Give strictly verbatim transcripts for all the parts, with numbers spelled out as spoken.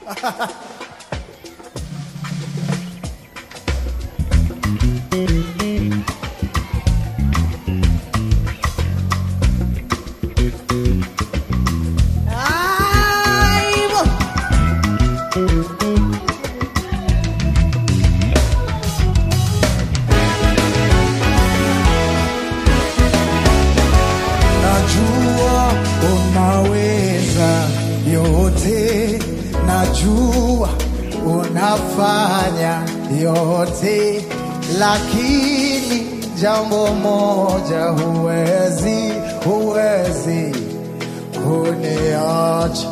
Najua unaweza yote, najua unafanya yote, lakini jambo moja huwezi, huwezi kuniacha.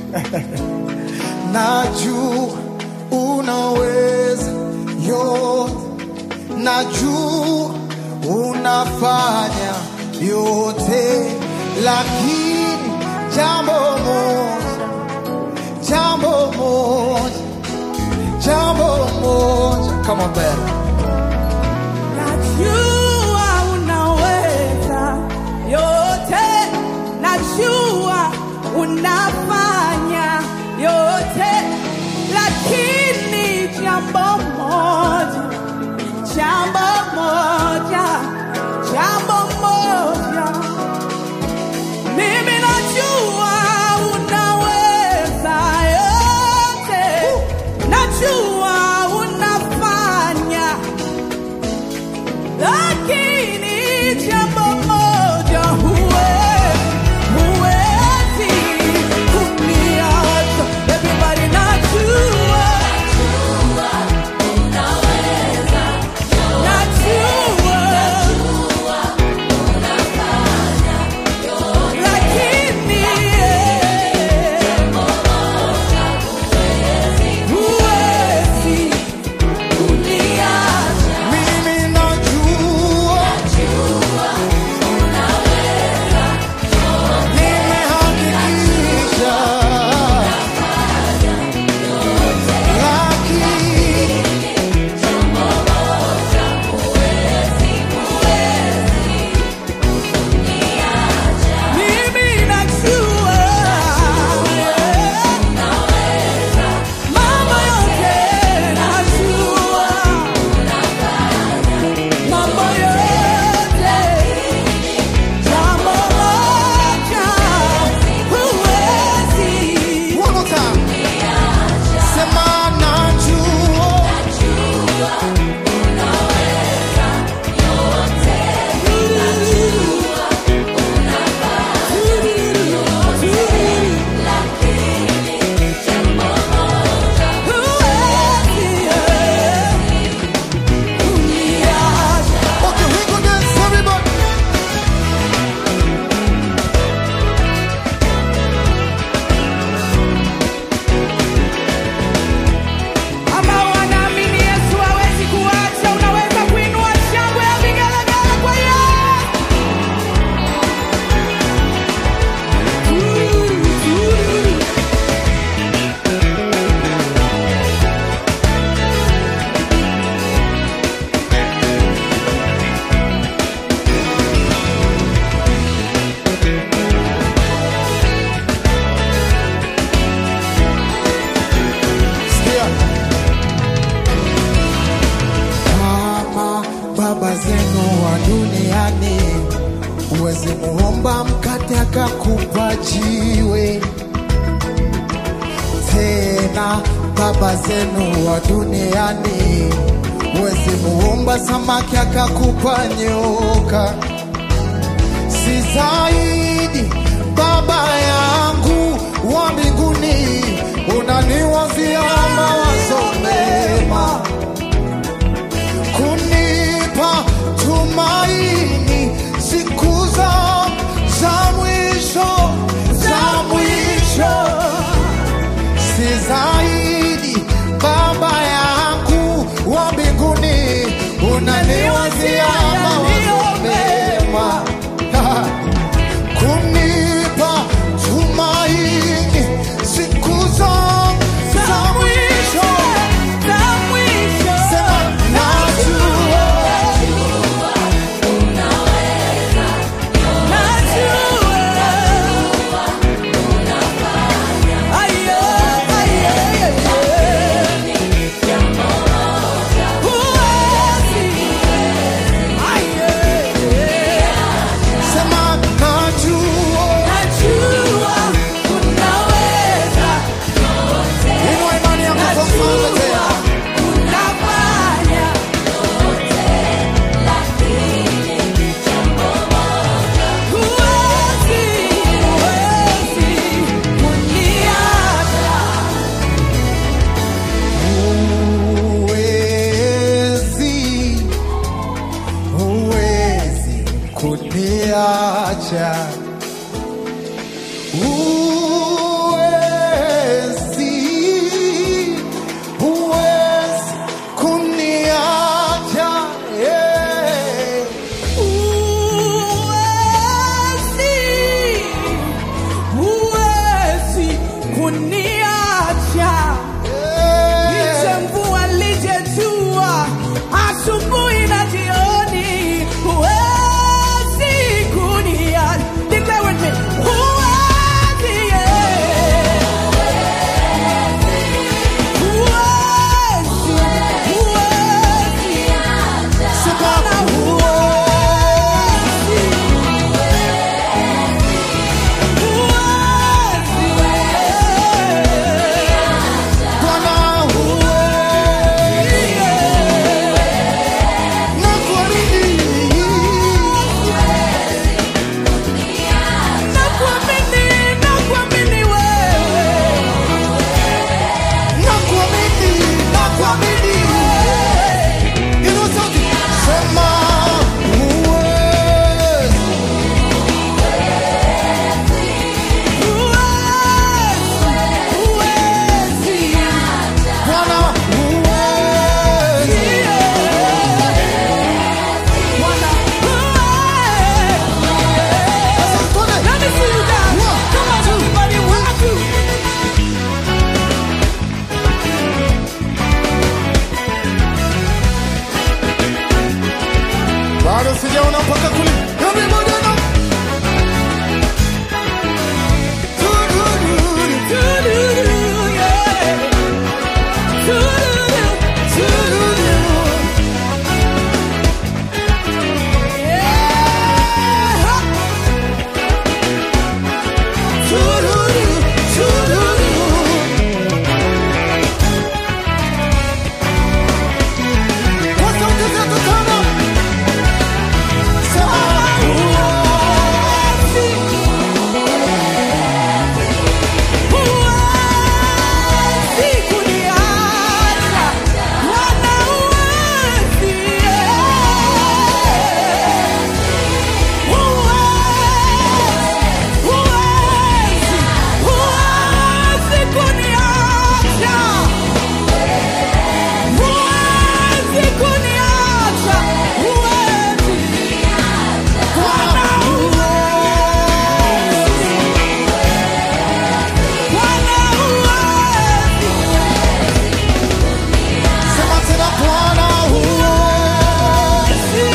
Najua unaweza yote, najua unafanya yote, lakini jambo moja, jambo moja, jambo moja. Come on, baby. Najua unaweza yote, najua unafanya yote, lakini jambo moja, jambo moja, jambo moja. Mimi najua unaweza yote, najua unafanya, lakini jambo moja huwezi, huwezi kuniacha. Everybody najua, baba zenu wa duniani, uweze muomba mkate akakupa jiwe. Tena baba zenu wa duniani, uweze muomba samaki akakupa nyoka. Si zaidi baba yangu wa mbinguni, unaniwazia mawazo mema, kunipa tumaini siku za za mwisho, za mwisho. Si zaidi baba yangu wa mbinguni, unaniwazia mawazo mema, kunipa tumaini siku za za mwisho, za mwisho. Sema najua unaweza, najua unafanya, ayo ayo kuniacha, huwezi, huwezi kuniacha, yeah. Huwezi, huwezi kuniacha. Lije mvua, lije jua, asubuhi na jioni, huwezi kuniacha. Declare with me, huwezi, yeah. Huwezi, huwezi. Sababu Huwezi, Bwana huwezi, nakuamini, nakuamini, nakuamini wewe. nakuamini, nakuamini. Inua sauti, sema huwezi, Bwana huwezi. Sasa tuone. Bado sijaona mpaka kule. Everybody now. Du-du-du-du. Kwa sauti zetu tano. Sema Sema tena Bwana huwezi.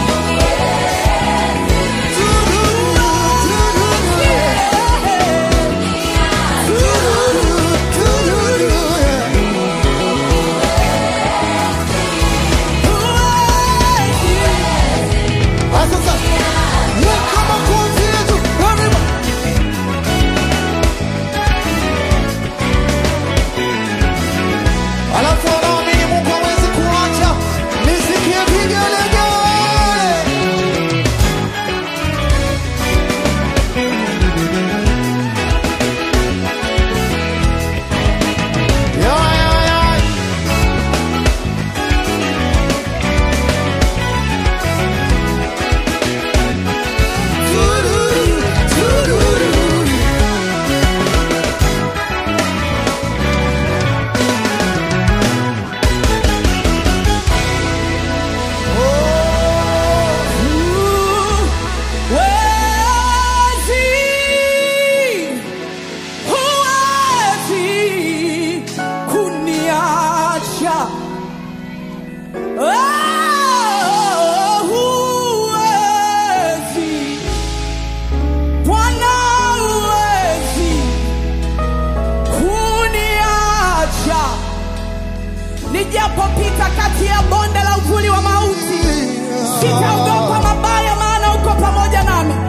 Sasa weka makofi yetu. Alafu wanaamini Mungu hawezi kuacha. Nisikie vigelegele. Ya, ya, ya. Tururu, tururu. Nijapopita kati ya bonde la uvuli wa mauti, sitaogopa mabaya, maana uko pamoja nami.